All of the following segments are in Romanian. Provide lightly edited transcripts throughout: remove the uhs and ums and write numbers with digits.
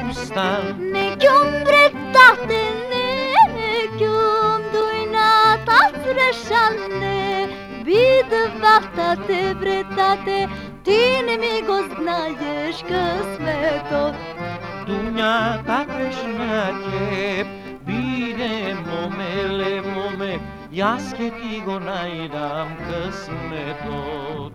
stan. Negjum brettate, negjum duinatas reshande, bide vahtate brettate, tine mi goznaješ kësmetot. Dunja ta krešnake, bine momele mome, jaske ti go najdam kësmetot.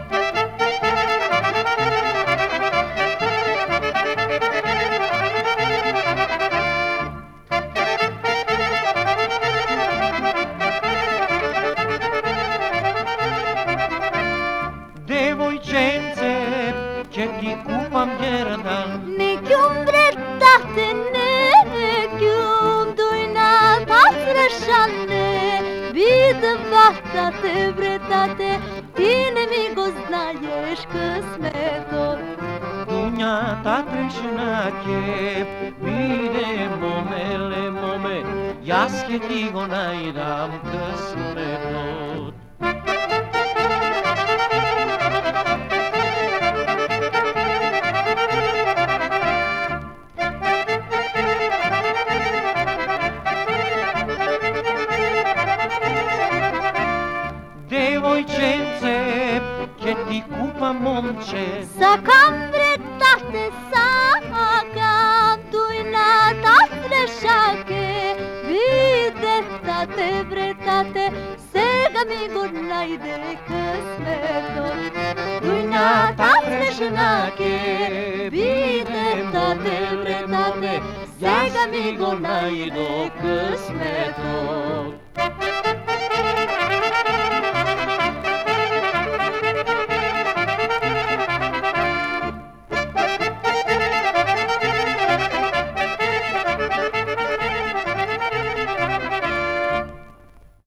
Devojčence, që ti kupam gjerdan. Negjum brettate, negjum duinatas reshande, bide vahtate brettate, tine mi goznaješ kësmetot. Dunja ta krešnake, bine momele mome, jaske ti go najdam kësmetot. Devojčence, që ti kupa momče. Sa kam brettate, sa kam duinatas reshake, bide brettate, sega mi gonajde kësmetot. Duinatas reshake, bide brettate, sega mi gonajdo kësmetot.